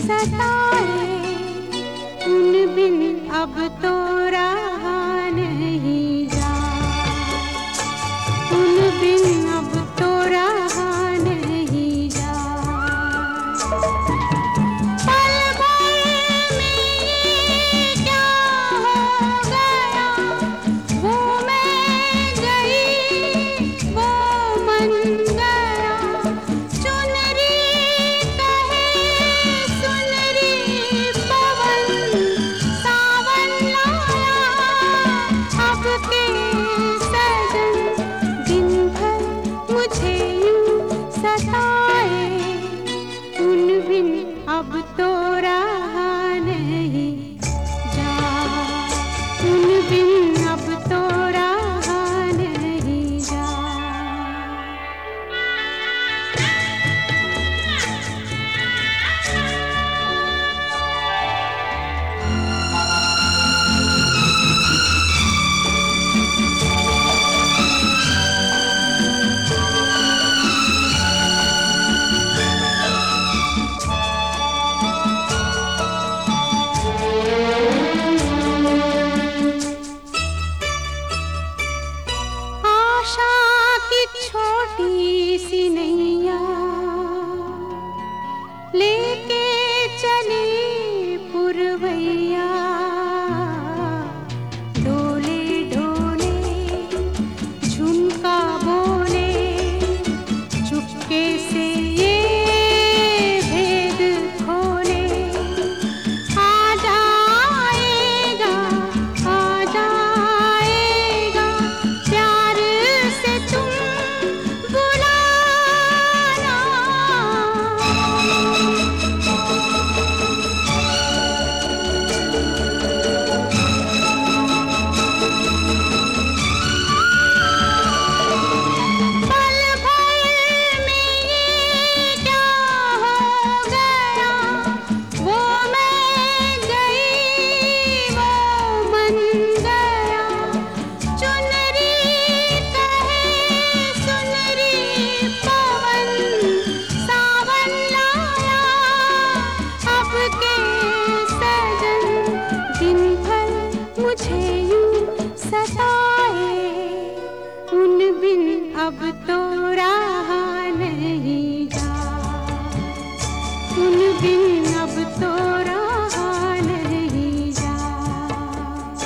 सताए, उन बिन अब तो रहा नहीं जाए, उन बिन अब तो रहा नहीं जाए। पल भर में ये क्या हो गया, वो मैं गई वो मन गया। चुनरी कहे सुनरी पवन, सावन लाया अब के सजन। दिन भर मुझे यूं सताए, उन बिन अब तो रहा नहीं जाए, उन बिन अब तो रहा नहीं जाए। आशा की छोटी सी नैया लेके चली पुरवैया। डोले डोले झुमका बोले, चुपके से ये भेद खोले। आ जाएगा आ जाएगा प्यार से तुम बुलाना। पल भर में ये क्या हो गया, वो मैं गई वो मन गया। चुनरी कहे सुनरी पवन, सावन लाया अब के सजन। दिन भर मुझे यूं सताए, उन बिन अब तो रहा नहीं जाए, उन बिन अब तो रहा नहीं जाए।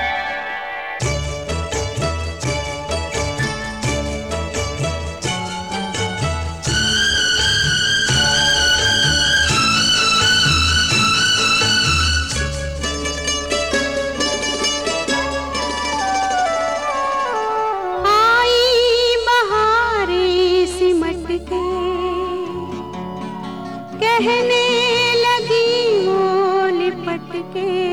आई बहारें सिमट के कहने लगी वो लिपट के।